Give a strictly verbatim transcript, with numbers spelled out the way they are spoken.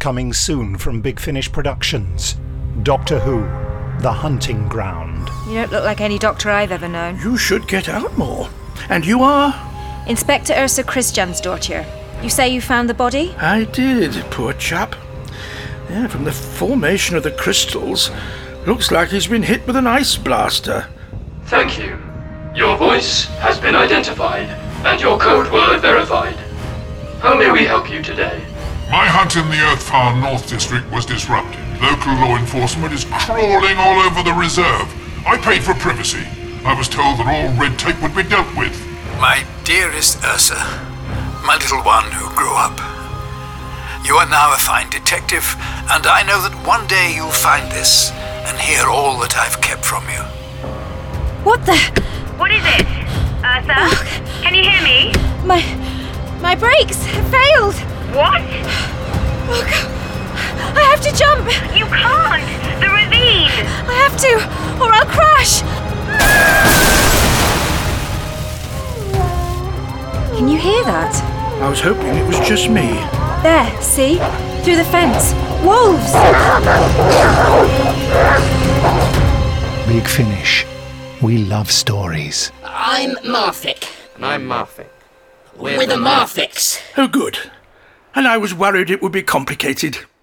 coming soon from Big Finish Productions. Doctor Who, The Hunting Ground. You don't look like any doctor I've ever known. You should get out more. And you are? Inspector Ursa Christiansdottir. You say you found the body? I did, poor chap. Yeah, from the formation of the crystals, looks like he's been hit with an ice blaster. Thank you. Your voice has been identified, and your code word verified. How may we help you today? My hunt in the Earthfar North District was disrupted. Local law enforcement is crawling all over the reserve. I paid for privacy. I was told that all red tape would be dealt with. My dearest Ursa, my little one who grew up. You are now a fine detective, and I know that one day you'll find this and hear all that I've kept from you. What the? What is it? Ursa? Oh, Can you hear me? my... my brakes have failed. What? Oh, God. I have to jump. You can't! The ravine! I have to, or I'll crash. Can you hear that? I was hoping it was just me. There, see? Through the fence. Wolves! Big Finish. We love stories. I'm Marfik. And I'm Marfik. We're, We're the Marfiks. Oh, good. And I was worried it would be complicated.